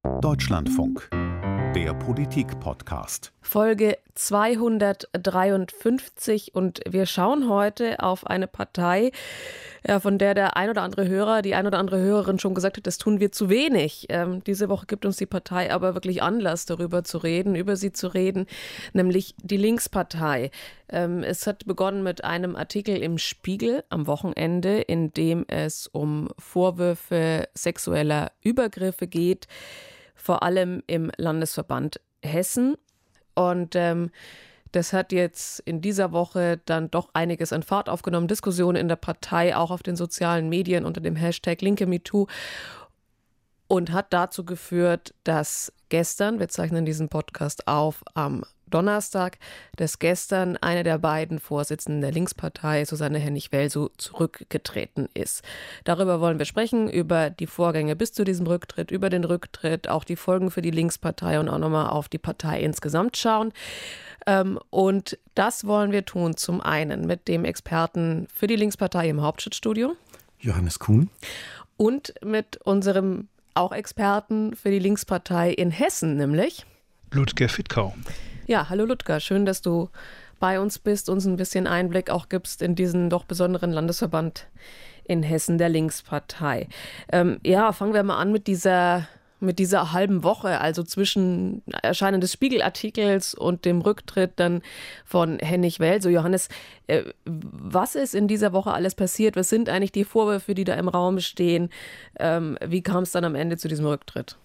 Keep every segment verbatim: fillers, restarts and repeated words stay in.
Deutschlandfunk, der Politik-Podcast. Folge zweihundertdreiundfünfzig und wir schauen heute auf eine Partei, ja, von der der ein oder andere Hörer, die ein oder andere Hörerin schon gesagt hat, das tun wir zu wenig. Ähm, diese Woche gibt uns die Partei aber wirklich Anlass, darüber zu reden, über sie zu reden, nämlich die Linkspartei. Ähm, es hat begonnen mit einem Artikel im Spiegel am Wochenende, in dem es um Vorwürfe sexueller Übergriffe geht, vor allem im Landesverband Hessen. Und ähm, das hat jetzt in dieser Woche dann doch einiges an Fahrt aufgenommen. Diskussionen in der Partei, auch auf den sozialen Medien unter dem Hashtag LinkeMeToo. Und hat dazu geführt, dass gestern, wir zeichnen diesen Podcast auf am Donnerstag, dass gestern eine der beiden Vorsitzenden der Linkspartei, Susanne Hennig-Welsow, zurückgetreten ist. Darüber wollen wir sprechen, über die Vorgänge bis zu diesem Rücktritt, über den Rücktritt, auch die Folgen für die Linkspartei und auch nochmal auf die Partei insgesamt schauen. Und das wollen wir tun, zum einen mit dem Experten für die Linkspartei im Hauptstadtstudio, Johannes Kuhn, und mit unserem auch Experten für die Linkspartei in Hessen, nämlich Ludger Fittkau. Ja, hallo Ludger, schön, dass du bei uns bist, uns ein bisschen Einblick auch gibst in diesen doch besonderen Landesverband in Hessen, der Linkspartei. Ähm, ja, fangen wir mal an mit dieser, mit dieser halben Woche, also zwischen Erscheinen des Spiegelartikels und dem Rücktritt dann von Hennig-Welsow. Johannes, äh, was ist in dieser Woche alles passiert? Was sind eigentlich die Vorwürfe, die da im Raum stehen? Ähm, wie kam es dann am Ende zu diesem Rücktritt?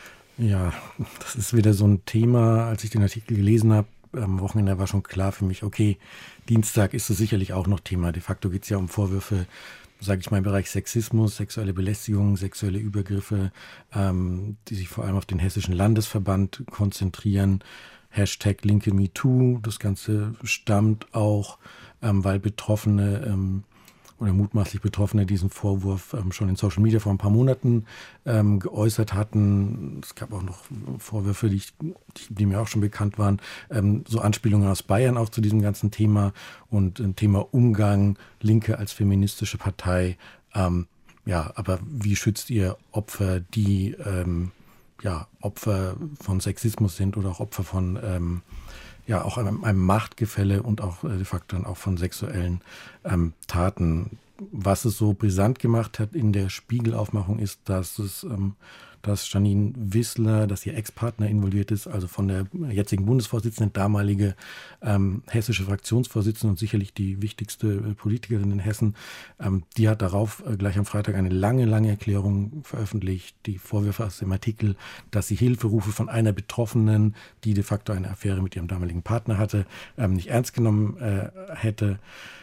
Ja, das ist wieder so ein Thema. Als ich den Artikel gelesen habe, am Wochenende war schon klar für mich, okay, Dienstag ist es sicherlich auch noch Thema. De facto geht es ja um Vorwürfe, sage ich mal, im Bereich Sexismus, sexuelle Belästigung, sexuelle Übergriffe, ähm, die sich vor allem auf den Hessischen Landesverband konzentrieren. Hashtag LinkeMeToo, das Ganze stammt auch, ähm, weil Betroffene ähm, oder mutmaßlich Betroffene diesen Vorwurf ähm, schon in Social Media vor ein paar Monaten ähm, geäußert hatten. Es gab auch noch Vorwürfe, die, ich, die, die mir auch schon bekannt waren, ähm, so Anspielungen aus Bayern auch zu diesem ganzen Thema und ein Thema Umgang, Linke als feministische Partei. Ähm, ja, aber wie schützt ihr Opfer, die ähm, ja, Opfer von Sexismus sind oder auch Opfer von ähm, ja auch einem, einem Machtgefälle und auch äh, de facto dann auch von sexuellen ähm, Taten. Was es so brisant gemacht hat in der Spiegelaufmachung ist, dass es, ähm, dass Janine Wissler, dass ihr Ex-Partner involviert ist, also von der jetzigen Bundesvorsitzenden, damalige ähm, hessische Fraktionsvorsitzende und sicherlich die wichtigste äh, Politikerin in Hessen, ähm, die hat darauf äh, gleich am Freitag eine lange, lange Erklärung veröffentlicht, die Vorwürfe aus dem Artikel, dass sie Hilferufe von einer Betroffenen, die de facto eine Affäre mit ihrem damaligen Partner hatte, ähm, nicht ernst genommen äh, hätte.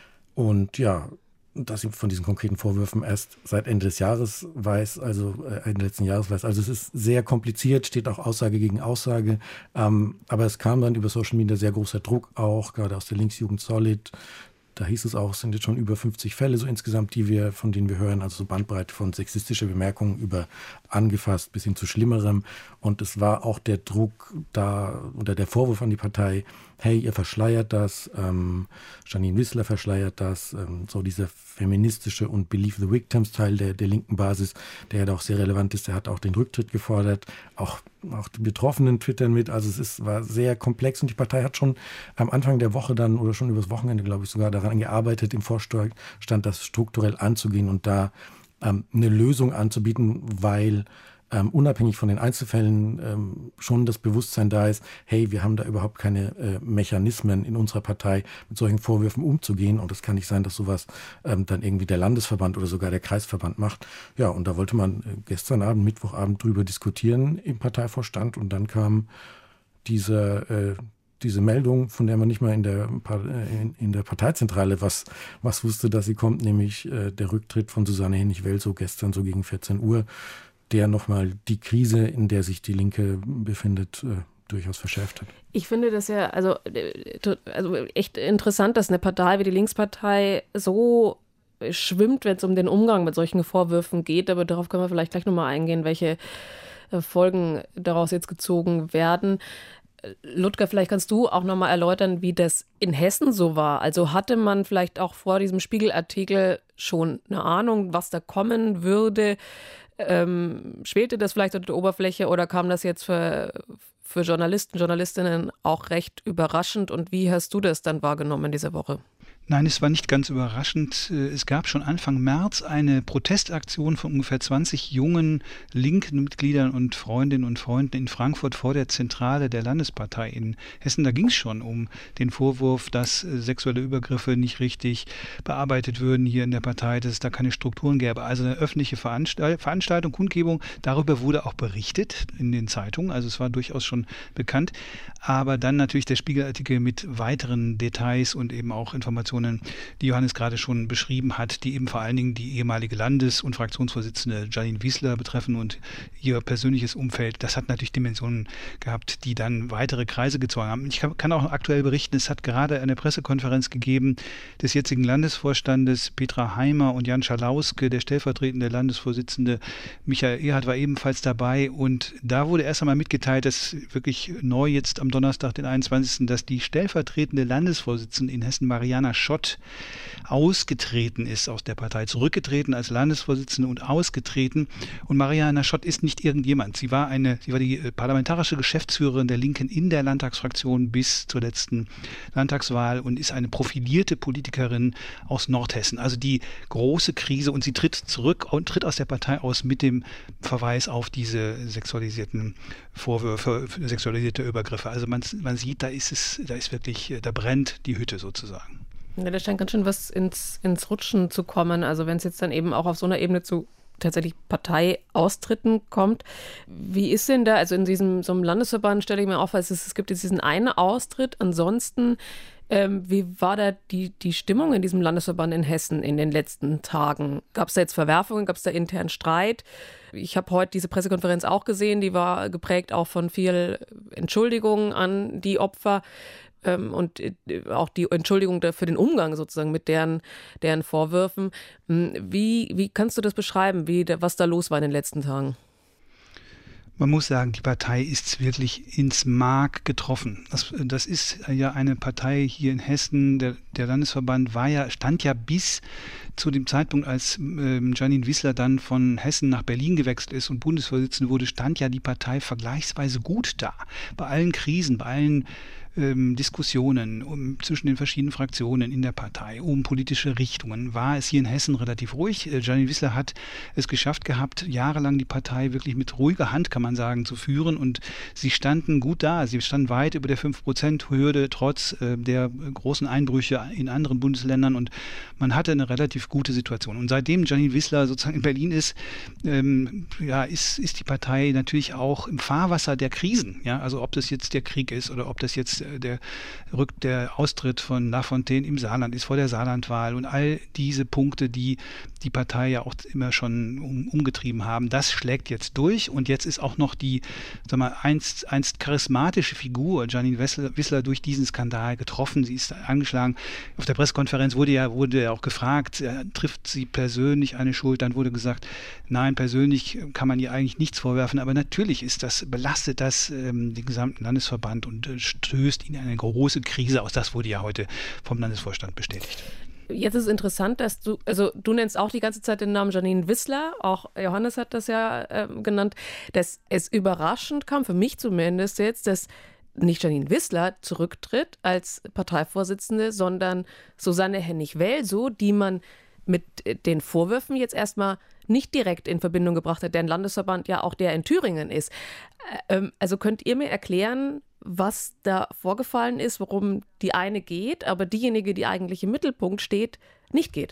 Und ja, dass sie von diesen konkreten Vorwürfen erst seit Ende des Jahres weiß, also äh, Ende letzten Jahres weiß. Also es ist sehr kompliziert, steht auch Aussage gegen Aussage. Ähm, aber es kam dann über Social Media sehr großer Druck auch, gerade aus der Linksjugend Solid. Da hieß es auch, es sind jetzt schon über fünfzig Fälle so insgesamt, die wir, von denen wir hören, also so Bandbreite von sexistischer Bemerkungen über angefasst bis hin zu Schlimmerem. Und es war auch der Druck da oder der Vorwurf an die Partei, hey, ihr verschleiert das, ähm, Janine Wissler verschleiert das, ähm, so dieser feministische und Believe the Victims Teil der, der linken Basis, der ja da auch sehr relevant ist, der hat auch den Rücktritt gefordert, auch, auch die Betroffenen twittern mit, also es ist, war sehr komplex und die Partei hat schon am Anfang der Woche dann oder schon übers Wochenende, glaube ich, sogar daran gearbeitet, im Vorstand das strukturell anzugehen und da ähm, eine Lösung anzubieten, weil Ähm, unabhängig von den Einzelfällen ähm, schon das Bewusstsein da ist, hey, wir haben da überhaupt keine äh, Mechanismen in unserer Partei, mit solchen Vorwürfen umzugehen. Und es kann nicht sein, dass sowas ähm, dann irgendwie der Landesverband oder sogar der Kreisverband macht. Ja, und da wollte man äh, gestern Abend, Mittwochabend drüber diskutieren im Parteivorstand. Und dann kam diese, äh, diese Meldung, von der man nicht mal in der, in, in der Parteizentrale was, was wusste, dass sie kommt, nämlich äh, der Rücktritt von Susanne Hennig-Welsow gestern so gegen vierzehn Uhr. Der nochmal die Krise, in der sich die Linke befindet, äh, durchaus verschärft hat. Ich finde das ja also, also echt interessant, dass eine Partei wie die Linkspartei so schwimmt, wenn es um den Umgang mit solchen Vorwürfen geht. Aber darauf können wir vielleicht gleich nochmal eingehen, welche Folgen daraus jetzt gezogen werden. Ludger, vielleicht kannst du auch nochmal erläutern, wie das in Hessen so war. Also hatte man vielleicht auch vor diesem Spiegelartikel schon eine Ahnung, was da kommen würde? Ähm, schwelte das vielleicht unter der Oberfläche oder kam das jetzt für, für Journalisten, Journalistinnen auch recht überraschend? Und wie hast du das dann wahrgenommen in dieser Woche? Nein, es war nicht ganz überraschend. Es gab schon Anfang März eine Protestaktion von ungefähr zwanzig jungen linken Mitgliedern und Freundinnen und Freunden in Frankfurt vor der Zentrale der Landespartei in Hessen. Da ging es schon um den Vorwurf, dass sexuelle Übergriffe nicht richtig bearbeitet würden hier in der Partei, dass es da keine Strukturen gäbe. Also eine öffentliche Veranstalt- Veranstaltung, Kundgebung, darüber wurde auch berichtet in den Zeitungen. Also es war durchaus schon bekannt. Aber dann natürlich der Spiegelartikel mit weiteren Details und eben auch Informationen, die Johannes gerade schon beschrieben hat, die eben vor allen Dingen die ehemalige Landes- und Fraktionsvorsitzende Jeanine Wissler betreffen und ihr persönliches Umfeld. Das hat natürlich Dimensionen gehabt, die dann weitere Kreise gezogen haben. Ich kann auch aktuell berichten, es hat gerade eine Pressekonferenz gegeben des jetzigen Landesvorstandes Petra Heimer und Jan Schalauske, der stellvertretende Landesvorsitzende Michael Ehrhardt war ebenfalls dabei und da wurde erst einmal mitgeteilt, dass wirklich neu jetzt am Donnerstag, den einundzwanzigsten dass die stellvertretende Landesvorsitzende in Hessen, Mariana Schott, ausgetreten ist aus der Partei, zurückgetreten als Landesvorsitzende und ausgetreten. Und Mariana Schott ist nicht irgendjemand. Sie war eine, sie war die parlamentarische Geschäftsführerin der Linken in der Landtagsfraktion bis zur letzten Landtagswahl und ist eine profilierte Politikerin aus Nordhessen. Also die große Krise und sie tritt zurück und tritt aus der Partei aus mit dem Verweis auf diese sexualisierten Vorwürfe, sexualisierte Übergriffe. Also man, man sieht, da ist es, da ist wirklich, da brennt die Hütte sozusagen. Ja, da scheint ganz schön was ins, ins Rutschen zu kommen. Also wenn es jetzt dann eben auch auf so einer Ebene zu tatsächlich Parteiaustritten kommt. Wie ist denn da, also in diesem so einem Landesverband stelle ich mir auf, es, ist, es gibt jetzt diesen einen Austritt, ansonsten ähm, wie war da die, die Stimmung in diesem Landesverband in Hessen in den letzten Tagen? Gab es da jetzt Verwerfungen, gab es da internen Streit? Ich habe heute diese Pressekonferenz auch gesehen, die war geprägt auch von viel Entschuldigung an die Opfer. Und auch die Entschuldigung für den Umgang sozusagen mit deren, deren Vorwürfen. Wie, wie kannst du das beschreiben, wie, was da los war in den letzten Tagen? Man muss sagen, die Partei ist wirklich ins Mark getroffen. Das, das ist ja eine Partei hier in Hessen. Der, der Landesverband war ja, stand ja bis zu dem Zeitpunkt, als ähm, Jeanine Wissler dann von Hessen nach Berlin gewechselt ist und Bundesvorsitzende wurde, stand ja die Partei vergleichsweise gut da. Bei allen Krisen, bei allen ähm, Diskussionen um, zwischen den verschiedenen Fraktionen in der Partei, um politische Richtungen, war es hier in Hessen relativ ruhig. Äh, Jeanine Wissler hat es geschafft gehabt, jahrelang die Partei wirklich mit ruhiger Hand, kann man sagen, zu führen und sie standen gut da. Sie standen weit über der fünf Prozent Hürde, trotz äh, der großen Einbrüche in anderen Bundesländern und man hatte eine relativ gute Situation. Und seitdem Jeanine Wissler sozusagen in Berlin ist, ähm, ja, ist, ist die Partei natürlich auch im Fahrwasser der Krisen. Ja? Also ob das jetzt der Krieg ist oder ob das jetzt der, Rück, der Austritt von Lafontaine im Saarland ist vor der Saarlandwahl und all diese Punkte, die die Partei ja auch immer schon um, umgetrieben haben, das schlägt jetzt durch und jetzt ist auch noch die, sag mal, einst, einst charismatische Figur Jeanine Wissler durch diesen Skandal getroffen. Sie ist angeschlagen. Auf der Pressekonferenz wurde ja, wurde ja auch gefragt, äh, trifft sie persönlich eine Schuld? Dann wurde gesagt, nein, persönlich kann man ihr eigentlich nichts vorwerfen, aber natürlich ist das, belastet das ähm, den gesamten Landesverband und äh, stößt ihn in eine große Krise aus. Das wurde ja heute vom Landesvorstand bestätigt. Jetzt ist interessant, dass du, also du nennst auch die ganze Zeit den Namen Jeanine Wissler, auch Johannes hat das ja äh, genannt, dass es überraschend kam, für mich zumindest jetzt, dass nicht Jeanine Wissler zurücktritt als Parteivorsitzende, sondern Susanne Hennig-Welsow, die man mit den Vorwürfen jetzt erstmal nicht direkt in Verbindung gebracht hat, deren Landesverband ja auch der in Thüringen ist. Ähm, also könnt ihr mir erklären, was da vorgefallen ist, worum die eine geht, aber diejenige, die eigentlich im Mittelpunkt steht, nicht geht?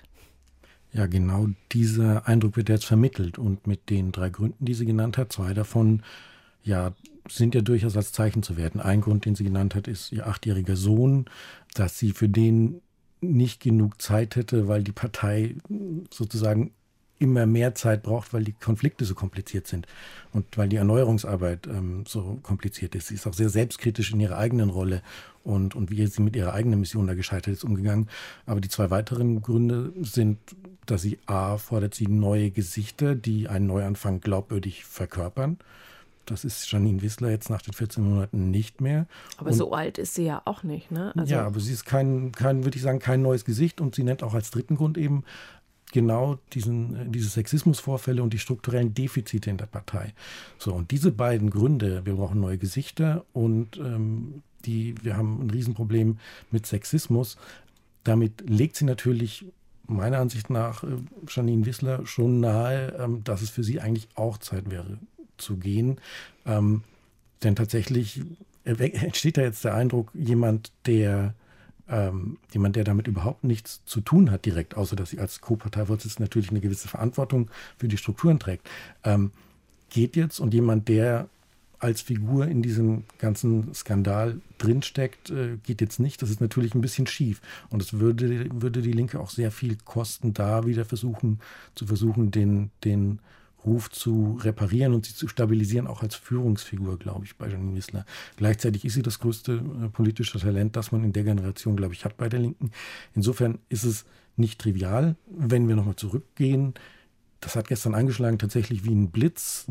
Ja, genau dieser Eindruck wird jetzt vermittelt und mit den drei Gründen, die sie genannt hat, zwei davon, ja, sind ja durchaus als Zeichen zu werten. Ein Grund, den sie genannt hat, ist ihr achtjähriger Sohn, dass sie für den nicht genug Zeit hätte, weil die Partei sozusagen immer mehr Zeit braucht, weil die Konflikte so kompliziert sind und weil die Erneuerungsarbeit ähm, so kompliziert ist. Sie ist auch sehr selbstkritisch in ihrer eigenen Rolle und, und wie sie mit ihrer eigenen Mission da gescheitert ist umgegangen. Aber die zwei weiteren Gründe sind, dass sie a. fordert sie neue Gesichter, die einen Neuanfang glaubwürdig verkörpern. Das ist Jeanine Wissler jetzt nach den vierzehn Monaten nicht mehr. Aber und, so alt ist sie ja auch nicht, ne? Also ja, aber sie ist kein, kein, würde ich sagen, kein neues Gesicht und sie nennt auch als dritten Grund eben, genau diesen, diese Sexismusvorfälle und die strukturellen Defizite in der Partei. So, und diese beiden Gründe, wir brauchen neue Gesichter und ähm, die, wir haben ein Riesenproblem mit Sexismus, damit legt sie natürlich meiner Ansicht nach äh, Jeanine Wissler schon nahe, ähm, dass es für sie eigentlich auch Zeit wäre zu gehen. Ähm, denn tatsächlich entsteht da jetzt der Eindruck, jemand, der ähm, jemand, der damit überhaupt nichts zu tun hat direkt, außer dass sie als Co-Parteivorsitzende natürlich eine gewisse Verantwortung für die Strukturen trägt, ähm, geht jetzt und jemand, der als Figur in diesem ganzen Skandal drinsteckt, äh, geht jetzt nicht. Das ist natürlich ein bisschen schief. Und es würde, würde die Linke auch sehr viel kosten, da wieder versuchen, zu versuchen, den, den Ruf zu reparieren und sie zu stabilisieren, auch als Führungsfigur, glaube ich, bei Jeanine Wissler. Gleichzeitig ist sie das größte äh, politische Talent, das man in der Generation, glaube ich, hat bei der Linken. Insofern ist es nicht trivial, wenn wir nochmal zurückgehen. Das hat gestern angeschlagen, tatsächlich wie ein Blitz.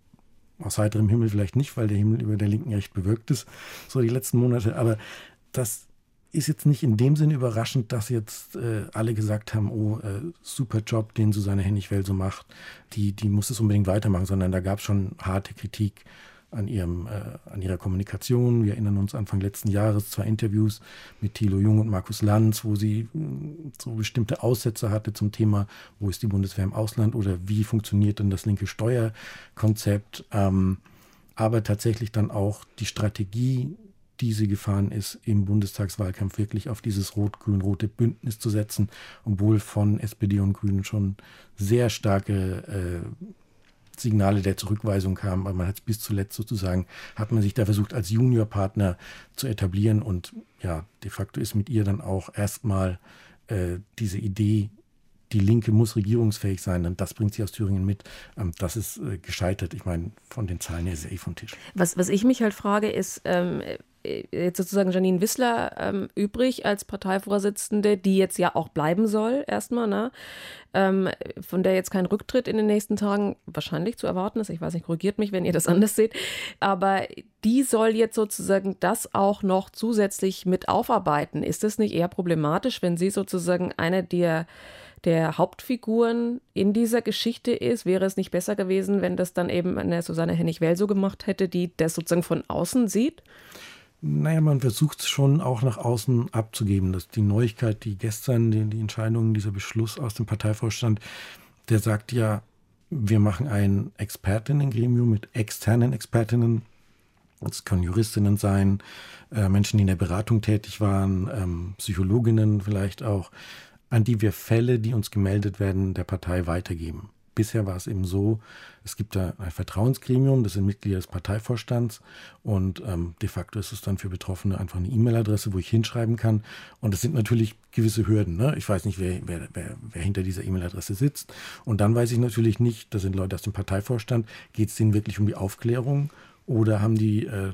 Aus heiterem Himmel vielleicht nicht, weil der Himmel über der Linken recht bewölkt ist, so die letzten Monate. Aber das ist jetzt nicht in dem Sinne überraschend, dass jetzt äh, alle gesagt haben, oh, äh, super Job, den Susanne Hennig-Well so macht, die, die muss es unbedingt weitermachen, sondern da gab es schon harte Kritik an, ihrem, äh, an ihrer Kommunikation. Wir erinnern uns Anfang letzten Jahres zwei Interviews mit Thilo Jung und Markus Lanz, wo sie mh, so bestimmte Aussätze hatte zum Thema, wo ist die Bundeswehr im Ausland oder wie funktioniert denn das linke Steuerkonzept. Ähm, aber tatsächlich dann auch die Strategie, die sie gefahren ist, im Bundestagswahlkampf wirklich auf dieses rot-grün-rote Bündnis zu setzen, obwohl von S P D und Grünen schon sehr starke äh, Signale der Zurückweisung kamen, aber man hat es bis zuletzt sozusagen, hat man sich da versucht, als Juniorpartner zu etablieren und ja, de facto ist mit ihr dann auch erstmal äh, diese Idee, die Linke muss regierungsfähig sein, und das bringt sie aus Thüringen mit. Ähm, das ist äh, gescheitert. Ich meine, von den Zahlen her ist ja eh vom Tisch. Was, was ich mich halt frage, ist ähm, jetzt sozusagen Jeanine Wissler ähm, übrig als Parteivorsitzende, die jetzt ja auch bleiben soll erstmal, ne? Ähm, von der jetzt kein Rücktritt in den nächsten Tagen wahrscheinlich zu erwarten ist. Ich weiß nicht, korrigiert mich, wenn ihr das anders seht. Aber die soll jetzt sozusagen das auch noch zusätzlich mit aufarbeiten. Ist das nicht eher problematisch, wenn sie sozusagen eine der der Hauptfiguren in dieser Geschichte ist? Wäre es nicht besser gewesen, wenn das dann eben eine Susanne Hennig-Well so gemacht hätte, die das sozusagen von außen sieht? Naja, man versucht es schon auch nach außen abzugeben. Das die Neuigkeit, die gestern, die, die Entscheidung, dieser Beschluss aus dem Parteivorstand, der sagt ja, wir machen ein Expertinnengremium mit externen Expertinnen. Das können Juristinnen sein, äh, Menschen, die in der Beratung tätig waren, ähm, Psychologinnen vielleicht auch, an die wir Fälle, die uns gemeldet werden, der Partei weitergeben. Bisher war es eben so, es gibt da ein Vertrauensgremium, das sind Mitglieder des Parteivorstands und ähm, de facto ist es dann für Betroffene einfach eine E-Mail-Adresse, wo ich hinschreiben kann. Und es sind natürlich gewisse Hürden. Ne? Ich weiß nicht, wer, wer, wer, wer hinter dieser E-Mail-Adresse sitzt. Und dann weiß ich natürlich nicht, das sind Leute aus dem Parteivorstand, geht es denen wirklich um die Aufklärung oder haben die äh,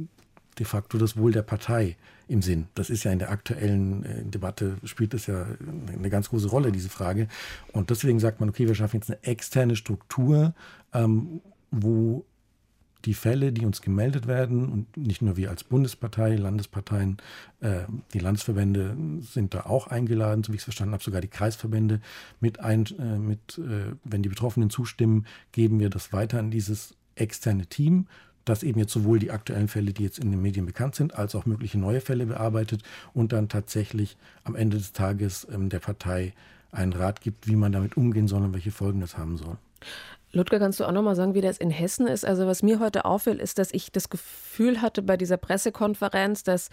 de facto das Wohl der Partei im Sinn? Das ist ja in der aktuellen äh, Debatte, spielt das ja eine ganz große Rolle, diese Frage. Und deswegen sagt man, okay, wir schaffen jetzt eine externe Struktur, ähm, wo die Fälle, die uns gemeldet werden, und nicht nur wir als Bundespartei, Landesparteien, äh, die Landesverbände sind da auch eingeladen, so wie ich es verstanden habe, sogar die Kreisverbände mit, ein, äh, mit äh, wenn die Betroffenen zustimmen, geben wir das weiter an dieses externe Team, das eben jetzt sowohl die aktuellen Fälle, die jetzt in den Medien bekannt sind, als auch mögliche neue Fälle bearbeitet und dann tatsächlich am Ende des Tages ähm, der Partei einen Rat gibt, wie man damit umgehen soll und welche Folgen das haben soll. Ludger, kannst du auch noch mal sagen, wie das in Hessen ist? Also was mir heute auffällt, ist, dass ich das Gefühl hatte bei dieser Pressekonferenz, dass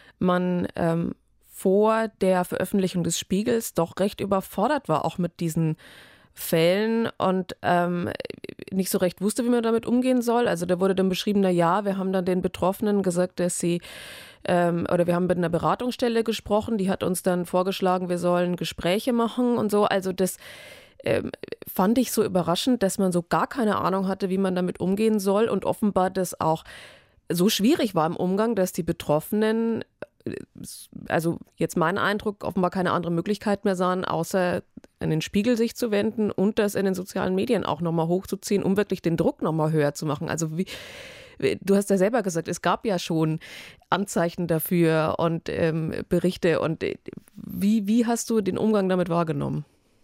man ähm, vor der Veröffentlichung des Spiegels doch recht überfordert war, auch mit diesen Fällen und ähm, nicht so recht wusste, wie man damit umgehen soll. Also da wurde dann beschrieben, na ja, wir haben dann den Betroffenen gesagt, dass sie, ähm, oder wir haben mit einer Beratungsstelle gesprochen, die hat uns dann vorgeschlagen, wir sollen Gespräche machen und so. Also das ähm, fand ich so überraschend, dass man so gar keine Ahnung hatte, wie man damit umgehen soll und offenbar das auch so schwierig war im Umgang, dass die Betroffenen, also jetzt mein Eindruck, offenbar keine andere Möglichkeit mehr sahen, außer an den Spiegel sich zu wenden und das in den sozialen Medien auch nochmal hochzuziehen, um wirklich den Druck nochmal höher zu machen. Also wie, du hast ja selber gesagt, es gab ja schon Anzeichen dafür und ähm, Berichte. Und wie, wie hast du den Umgang damit wahrgenommen?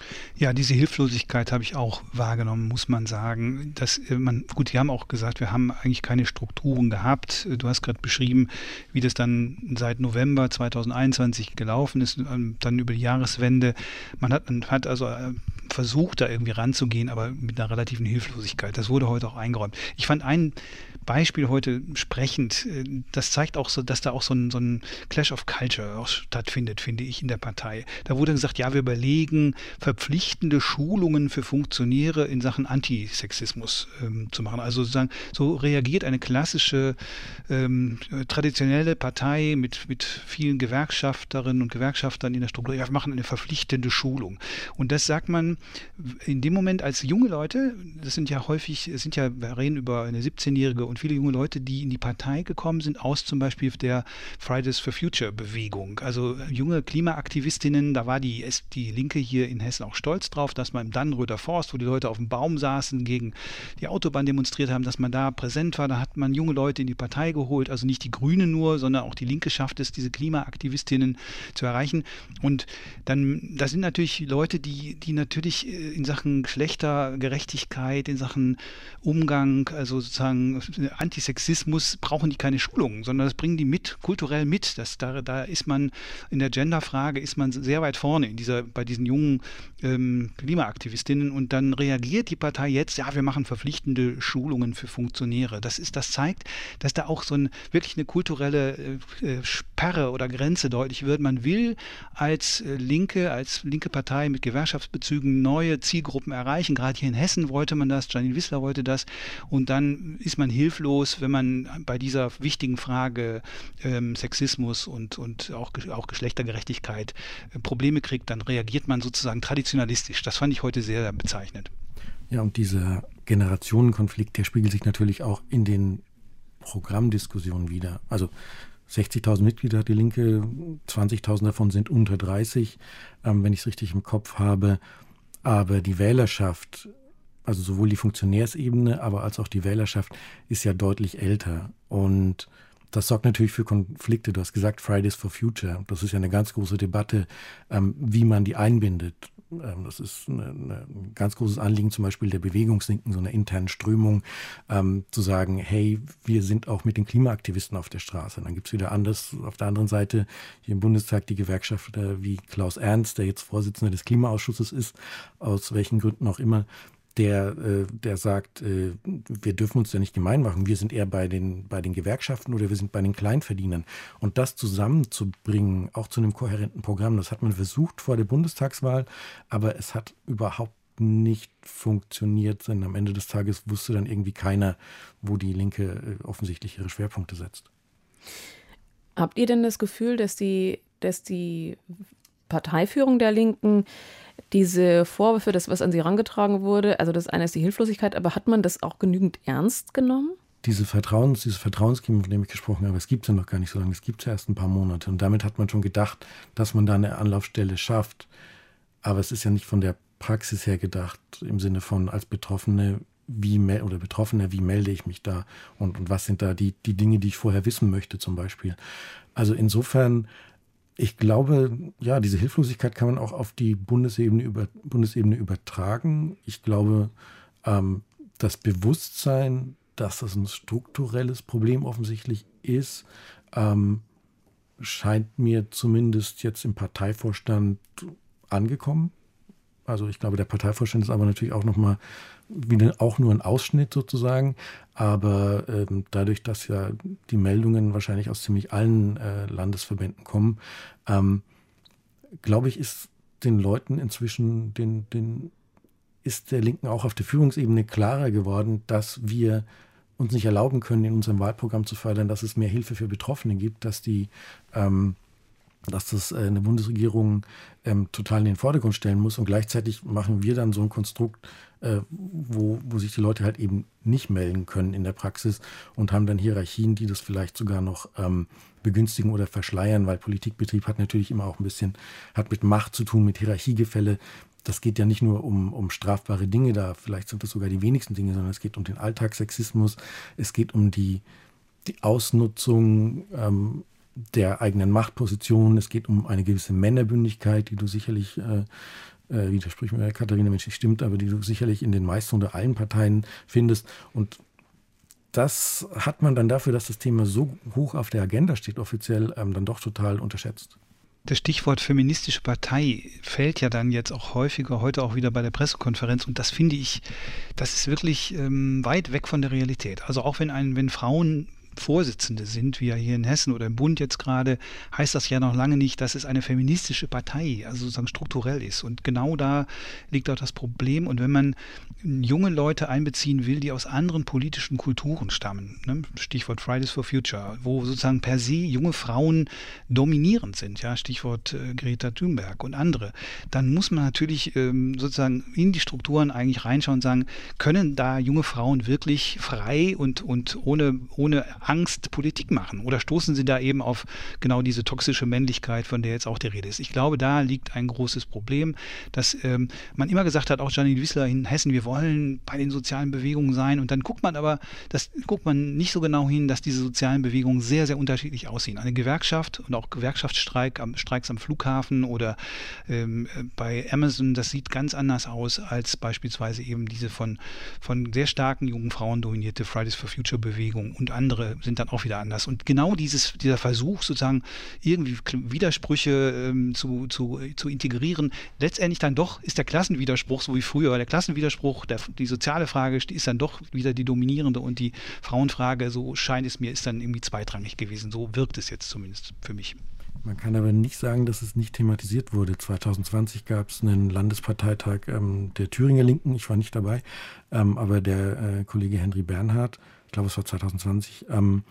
Ja, diese Hilflosigkeit habe ich auch wahrgenommen, muss man sagen. Dass man, gut, die haben auch gesagt, wir haben eigentlich keine Strukturen gehabt. Du hast gerade beschrieben, wie das dann seit November zweitausendeinundzwanzig gelaufen ist, dann über die Jahreswende. Man hat, man hat also versucht, da irgendwie ranzugehen, aber mit einer relativen Hilflosigkeit. Das wurde heute auch eingeräumt. Ich fand ein Beispiel heute sprechend. Das zeigt auch so, dass da auch so ein, so ein Clash of Culture auch stattfindet, finde ich, in der Partei. Da wurde gesagt, ja, wir überlegen, verpflichtende Schulungen für Funktionäre in Sachen Antisexismus ähm, zu machen. Also sozusagen, so reagiert eine klassische, ähm, traditionelle Partei mit, mit vielen Gewerkschafterinnen und Gewerkschaftern in der Struktur. Ja, wir machen eine verpflichtende Schulung. Und das sagt man in dem Moment als junge Leute, das sind ja häufig, es sind ja, wir reden über eine siebzehnjährige und viele junge Leute, die in die Partei gekommen sind, aus zum Beispiel der Fridays for Future Bewegung. Also junge Klimaaktivistinnen, da war die, die Linke hier in Hessen auch stolz drauf, dass man im Dannenröder Forst, wo die Leute auf dem Baum saßen, gegen die Autobahn demonstriert haben, dass man da präsent war. Da hat man junge Leute in die Partei geholt, also nicht die Grünen nur, sondern auch die Linke schafft es, diese Klimaaktivistinnen zu erreichen. Und dann, da sind natürlich Leute, die, die natürlich in Sachen Geschlechtergerechtigkeit, in Sachen Umgang, also sozusagen Antisexismus, brauchen die keine Schulungen, sondern das bringen die mit, kulturell mit. Das, da, da ist man in der Genderfrage ist man sehr weit vorne in dieser, bei diesen jungen ähm, Klimaaktivistinnen, und dann reagiert die Partei jetzt, ja, wir machen verpflichtende Schulungen für Funktionäre. Das ist, das zeigt, dass da auch so ein, wirklich eine kulturelle äh, Sperre oder Grenze deutlich wird. Man will als äh, Linke, als linke Partei mit Gewerkschaftsbezügen neue Zielgruppen erreichen. Gerade hier in Hessen wollte man das, Janine Wissler wollte das, und dann ist man hilflos, wenn man bei dieser wichtigen Frage ähm, Sexismus und, und auch, auch Geschlechtergerechtigkeit äh, Probleme kriegt, dann reagiert man sozusagen traditionalistisch. Das fand ich heute sehr bezeichnend. Ja, und dieser Generationenkonflikt, der spiegelt sich natürlich auch in den Programmdiskussionen wider. Also sechzigtausend Mitglieder hat die Linke, zwanzigtausend davon sind unter dreißig, ähm, wenn ich es richtig im Kopf habe. Aber die Wählerschaft, also sowohl die Funktionärsebene, aber als auch die Wählerschaft, ist ja deutlich älter. Und das sorgt natürlich für Konflikte. Du hast gesagt, Fridays for Future. Das ist ja eine ganz große Debatte, ähm, wie man die einbindet. Ähm, das ist eine, eine, ein ganz großes Anliegen, zum Beispiel der Bewegungslinken, so einer internen Strömung, ähm, zu sagen, hey, wir sind auch mit den Klimaaktivisten auf der Straße. Und dann gibt es wieder anders, auf der anderen Seite hier im Bundestag die Gewerkschafter wie Klaus Ernst, der jetzt Vorsitzender des Klimaausschusses ist, aus welchen Gründen auch immer, der, äh, der sagt, äh, wir dürfen uns ja nicht gemein machen, wir sind eher bei den, bei den Gewerkschaften oder wir sind bei den Kleinverdienern. Und das zusammenzubringen, auch zu einem kohärenten Programm, das hat man versucht vor der Bundestagswahl, aber es hat überhaupt nicht funktioniert, denn am Ende des Tages wusste dann irgendwie keiner, wo die Linke äh, offensichtlich ihre Schwerpunkte setzt. Habt ihr denn das Gefühl, dass die, dass die Parteiführung der Linken diese Vorwürfe, das, was an sie herangetragen wurde, also das eine ist die Hilflosigkeit, aber hat man das auch genügend ernst genommen? Diese Vertrauens, dieses Vertrauensklima, von dem ich gesprochen habe, es gibt es ja noch gar nicht so lange, es gibt es ja erst ein paar Monate. Und damit hat man schon gedacht, dass man da eine Anlaufstelle schafft. Aber es ist ja nicht von der Praxis her gedacht, im Sinne von als Betroffene, wie mel- oder Betroffener, wie melde ich mich da und, und was sind da die, die Dinge, die ich vorher wissen möchte zum Beispiel. Also insofern, ich glaube, ja, diese Hilflosigkeit kann man auch auf die Bundesebene, über, Bundesebene übertragen. Ich glaube, ähm, das Bewusstsein, dass das ein strukturelles Problem offensichtlich ist, ähm, scheint mir zumindest jetzt im Parteivorstand angekommen. Also ich glaube, der Parteivorstand ist aber natürlich auch nochmal wieder auch nur ein Ausschnitt sozusagen. Aber ähm, dadurch, dass ja die Meldungen wahrscheinlich aus ziemlich allen äh, Landesverbänden kommen, ähm, glaube ich, ist den Leuten inzwischen, den, den, ist der Linken auch auf der Führungsebene klarer geworden, dass wir uns nicht erlauben können, in unserem Wahlprogramm zu fördern, dass es mehr Hilfe für Betroffene gibt, dass die ähm, dass das eine Bundesregierung ähm, total in den Vordergrund stellen muss. Und gleichzeitig machen wir dann so ein Konstrukt, äh, wo, wo sich die Leute halt eben nicht melden können in der Praxis und haben dann Hierarchien, die das vielleicht sogar noch ähm, begünstigen oder verschleiern, weil Politikbetrieb hat natürlich immer auch ein bisschen, hat mit Macht zu tun, mit Hierarchiegefälle. Das geht ja nicht nur um, um strafbare Dinge, da vielleicht sind das sogar die wenigsten Dinge, sondern es geht um den Alltagssexismus, es geht um die, die Ausnutzung ähm, der eigenen Machtposition. Es geht um eine gewisse Männerbündigkeit, die du sicherlich äh, äh, widersprich mir Katharina, wenn es nicht stimmt, aber die du sicherlich in den meisten oder allen Parteien findest. Und das hat man dann dafür, dass das Thema so hoch auf der Agenda steht, offiziell ähm, dann doch total unterschätzt. Das Stichwort feministische Partei fällt ja dann jetzt auch häufiger, heute auch wieder bei der Pressekonferenz, und das finde ich, das ist wirklich ähm, weit weg von der Realität. Also auch wenn ein, wenn Frauen Vorsitzende sind, wie ja hier in Hessen oder im Bund jetzt gerade, heißt das ja noch lange nicht, dass es eine feministische Partei, also sozusagen strukturell ist. Und genau da liegt auch das Problem. Und wenn man junge Leute einbeziehen will, die aus anderen politischen Kulturen stammen, ne? Stichwort Fridays for Future, wo sozusagen per se junge Frauen dominierend sind, ja, Stichwort äh, Greta Thunberg und andere, dann muss man natürlich ähm, sozusagen in die Strukturen eigentlich reinschauen und sagen, können da junge Frauen wirklich frei und, und ohne, ohne Angst Politik machen? Oder stoßen sie da eben auf genau diese toxische Männlichkeit, von der jetzt auch die Rede ist? Ich glaube, da liegt ein großes Problem, dass ähm, man immer gesagt hat, auch Janine Wissler in Hessen, wir wollen bei den sozialen Bewegungen sein, und dann guckt man aber, das guckt man nicht so genau hin, dass diese sozialen Bewegungen sehr, sehr unterschiedlich aussehen. Eine Gewerkschaft und auch Gewerkschaftsstreik, am, Streiks am Flughafen oder ähm, bei Amazon, das sieht ganz anders aus als beispielsweise eben diese von, von sehr starken jungen Frauen dominierte Fridays for Future Bewegung, und andere sind dann auch wieder anders. Und genau dieses, dieser Versuch, sozusagen irgendwie Widersprüche ähm, zu, zu, zu integrieren, letztendlich dann doch ist der Klassenwiderspruch, so wie früher, der Klassenwiderspruch, der, die soziale Frage ist dann doch wieder die dominierende, und die Frauenfrage, so scheint es mir, ist dann irgendwie zweitrangig gewesen. So wirkt es jetzt zumindest für mich. Man kann aber nicht sagen, dass es nicht thematisiert wurde. zwanzig zwanzig gab es einen Landesparteitag ähm, der Thüringer Linken, ich war nicht dabei, ähm, aber der äh, Kollege Henry Bernhard, ich glaube es war zwanzig zwanzig, ähm,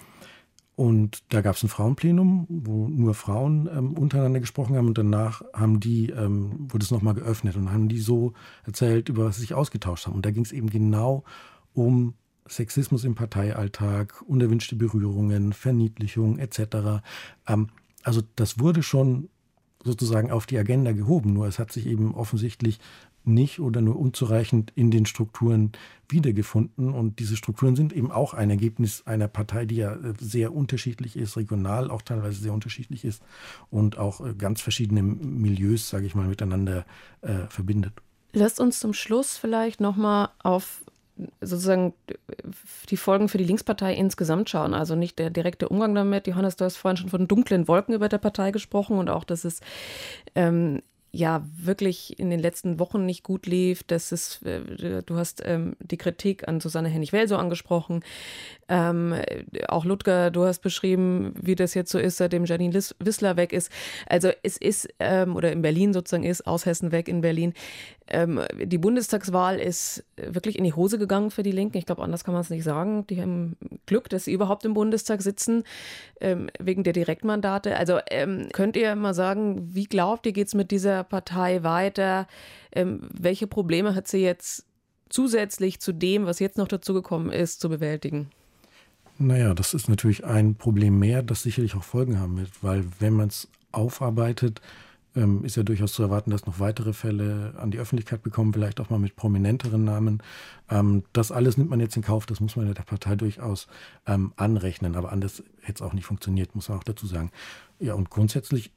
und da gab es ein Frauenplenum, wo nur Frauen ähm, untereinander gesprochen haben, und danach haben die, ähm, wurde es nochmal geöffnet und haben die so erzählt, über was sie sich ausgetauscht haben. Und da ging es eben genau um Sexismus im Parteialltag, unerwünschte Berührungen, Verniedlichung et cetera. Ähm, also das wurde schon sozusagen auf die Agenda gehoben, nur es hat sich eben offensichtlich nicht oder nur unzureichend in den Strukturen wiedergefunden. Und diese Strukturen sind eben auch ein Ergebnis einer Partei, die ja sehr unterschiedlich ist, regional auch teilweise sehr unterschiedlich ist und auch ganz verschiedene Milieus, sage ich mal, miteinander äh, verbindet. Lasst uns zum Schluss vielleicht nochmal auf sozusagen die Folgen für die Linkspartei insgesamt schauen. Also nicht der direkte Umgang damit. Johannes, du hast vorhin schon von dunklen Wolken über der Partei gesprochen und auch, dass es ähm, ja wirklich in den letzten Wochen nicht gut lief. Das ist, äh, du hast ähm, die Kritik an Susanne Hennig-Welsow angesprochen. Ähm, auch Ludger, du hast beschrieben, wie das jetzt so ist, seitdem Janine Wissler weg ist. Also es ist, ähm, oder in Berlin sozusagen ist, aus Hessen weg in Berlin. Ähm, die Bundestagswahl ist wirklich in die Hose gegangen für die Linken. Ich glaube, anders kann man es nicht sagen. Die haben Glück, dass sie überhaupt im Bundestag sitzen, ähm, wegen der Direktmandate. Also ähm, könnt ihr mal sagen, wie glaubt ihr, geht es mit dieser Partei weiter? Ähm, welche Probleme hat sie jetzt zusätzlich zu dem, was jetzt noch dazugekommen ist, zu bewältigen? Naja, das ist natürlich ein Problem mehr, das sicherlich auch Folgen haben wird, weil wenn man es aufarbeitet, ähm, ist ja durchaus zu erwarten, dass noch weitere Fälle an die Öffentlichkeit bekommen, vielleicht auch mal mit prominenteren Namen. Ähm, das alles nimmt man jetzt in Kauf, das muss man der Partei durchaus ähm, anrechnen, aber anders hätte es auch nicht funktioniert, muss man auch dazu sagen. Ja, und grundsätzlich,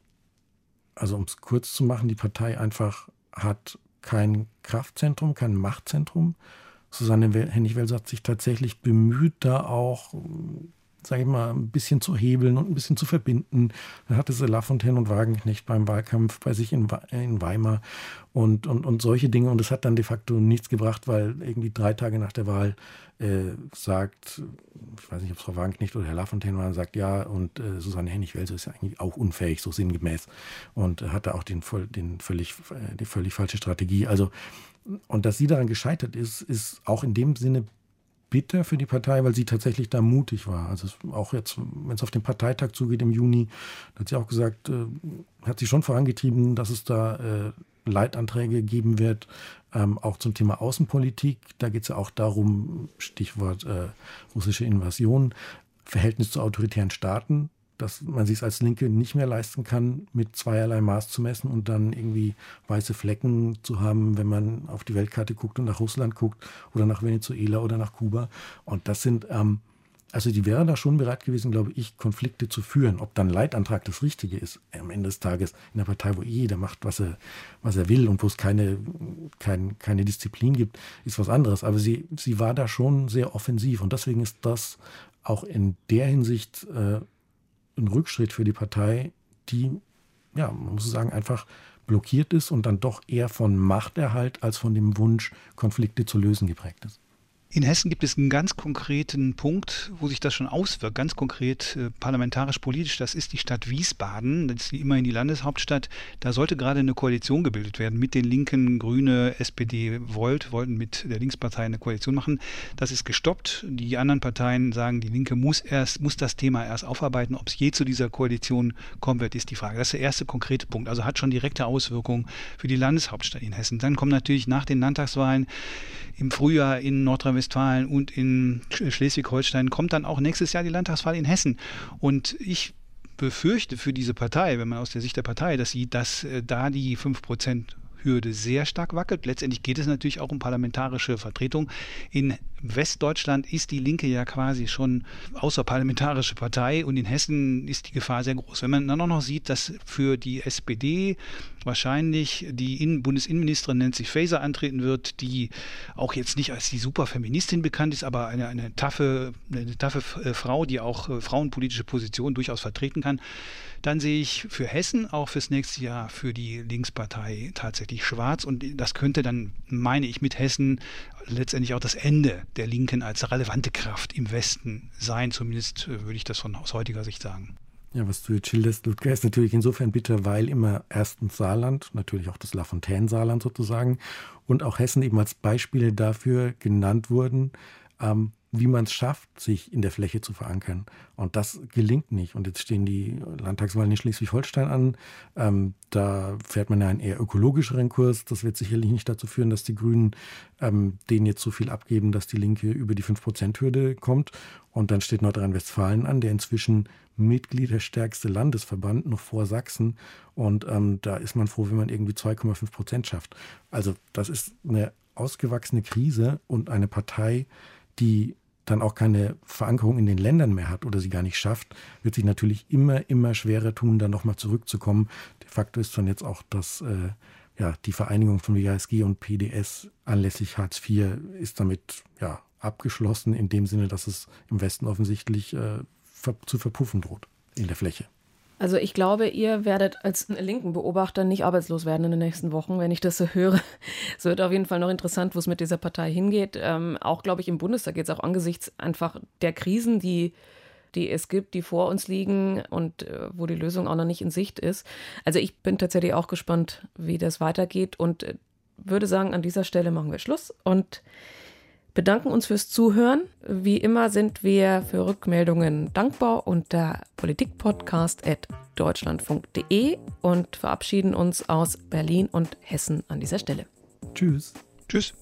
also um es kurz zu machen, die Partei einfach hat kein Kraftzentrum, kein Machtzentrum. Susanne Hennig-Welsow hat sich tatsächlich bemüht, da auch, sage ich mal, ein bisschen zu hebeln und ein bisschen zu verbinden. Dann hatte sie Lafontaine und Wagenknecht beim Wahlkampf bei sich in, in Weimar und, und, und solche Dinge. Und es hat dann de facto nichts gebracht, weil irgendwie drei Tage nach der Wahl äh, sagt, ich weiß nicht, ob es Frau Wagenknecht oder Herr Lafontaine war, sagt ja, und äh, Susanne Hennig-Welsow ist ja eigentlich auch unfähig, so sinngemäß. Und äh, hatte auch den, den völlig, äh, die völlig falsche Strategie. Also Und dass sie daran gescheitert ist, ist auch in dem Sinne bitter für die Partei, weil sie tatsächlich da mutig war. Also auch jetzt, wenn es auf den Parteitag zugeht im Juni, hat sie auch gesagt, äh, hat sie schon vorangetrieben, dass es da äh, Leitanträge geben wird, ähm, auch zum Thema Außenpolitik. Da geht es ja auch darum, Stichwort äh, russische Invasion, Verhältnis zu autoritären Staaten, dass man sich als Linke nicht mehr leisten kann, mit zweierlei Maß zu messen und dann irgendwie weiße Flecken zu haben, wenn man auf die Weltkarte guckt und nach Russland guckt oder nach Venezuela oder nach Kuba. Und das sind ähm, Also die wäre da schon bereit gewesen, glaube ich, Konflikte zu führen. Ob dann Leitantrag das Richtige ist, am Ende des Tages in einer Partei, wo jeder macht, was er, was er will und wo es keine, kein, keine Disziplin gibt, ist was anderes. Aber sie, sie war da schon sehr offensiv und deswegen ist das auch in der Hinsicht äh, ein Rückschritt für die Partei, die, ja, man muss sagen, einfach blockiert ist und dann doch eher von Machterhalt als von dem Wunsch, Konflikte zu lösen geprägt ist. In Hessen gibt es einen ganz konkreten Punkt, wo sich das schon auswirkt, ganz konkret äh, parlamentarisch-politisch. Das ist die Stadt Wiesbaden, das ist immerhin die Landeshauptstadt. Da sollte gerade eine Koalition gebildet werden mit den Linken, Grüne, S P D, Volt, wollten mit der Linkspartei eine Koalition machen. Das ist gestoppt. Die anderen Parteien sagen, die Linke muss erst, muss das Thema erst aufarbeiten. Ob es je zu dieser Koalition kommen wird, ist die Frage. Das ist der erste konkrete Punkt. Also hat schon direkte Auswirkungen für die Landeshauptstadt in Hessen. Dann kommen natürlich nach den Landtagswahlen im Frühjahr in Nordrhein-Westfalen und in Schleswig-Holstein kommt dann auch nächstes Jahr die Landtagswahl in Hessen. Und ich befürchte für diese Partei, wenn man aus der Sicht der Partei das sieht, dass äh, da die fünf Prozent Hürde sehr stark wackelt. Letztendlich geht es natürlich auch um parlamentarische Vertretung. In Westdeutschland ist die Linke ja quasi schon außerparlamentarische Partei und in Hessen ist die Gefahr sehr groß. Wenn man dann auch noch sieht, dass für die S P D wahrscheinlich die Innen- Bundesinnenministerin Nancy Faeser antreten wird, die auch jetzt nicht als die Superfeministin bekannt ist, aber eine, eine taffe, eine taffe Frau, die auch äh, frauenpolitische Positionen durchaus vertreten kann, dann sehe ich für Hessen auch fürs nächste Jahr für die Linkspartei tatsächlich schwarz. Und das könnte dann, meine ich, mit Hessen letztendlich auch das Ende der Linken als relevante Kraft im Westen sein. Zumindest würde ich das von aus heutiger Sicht sagen. Ja, was du jetzt schilderst, Ludger, ist natürlich insofern bitter, weil immer erstens Saarland, natürlich auch das Lafontaine-Saarland sozusagen, und auch Hessen eben als Beispiele dafür genannt wurden, ähm, wie man es schafft, sich in der Fläche zu verankern. Und das gelingt nicht. Und jetzt stehen die Landtagswahlen in Schleswig-Holstein an. Ähm, da fährt man ja einen eher ökologischeren Kurs. Das wird sicherlich nicht dazu führen, dass die Grünen ähm, denen jetzt so viel abgeben, dass die Linke über die fünf Prozent Hürde kommt. Und dann steht Nordrhein-Westfalen an, der inzwischen mitgliederstärkste Landesverband, noch vor Sachsen. Und ähm, da ist man froh, wenn man irgendwie zwei Komma fünf Prozent schafft. Also das ist eine ausgewachsene Krise und eine Partei, die dann auch keine Verankerung in den Ländern mehr hat oder sie gar nicht schafft, wird sich natürlich immer, immer schwerer tun, da nochmal zurückzukommen. De facto ist dann jetzt auch das, äh, ja, die Vereinigung von W A S G und P D S anlässlich Hartz vier ist damit ja, abgeschlossen, in dem Sinne, dass es im Westen offensichtlich äh, ver- zu verpuffen droht in der Fläche. Also ich glaube, ihr werdet als linken Beobachter nicht arbeitslos werden in den nächsten Wochen, wenn ich das so höre. Es wird auf jeden Fall noch interessant, wo es mit dieser Partei hingeht. Ähm, auch, glaube ich, im Bundestag geht es auch angesichts einfach der Krisen, die, die es gibt, die vor uns liegen und äh, wo die Lösung auch noch nicht in Sicht ist. Also ich bin tatsächlich auch gespannt, wie das weitergeht und äh, würde sagen, an dieser Stelle machen wir Schluss und bedanken uns fürs Zuhören. Wie immer sind wir für Rückmeldungen dankbar unter politikpodcast at deutschlandfunk punkt de und verabschieden uns aus Berlin und Hessen an dieser Stelle. Tschüss. Tschüss.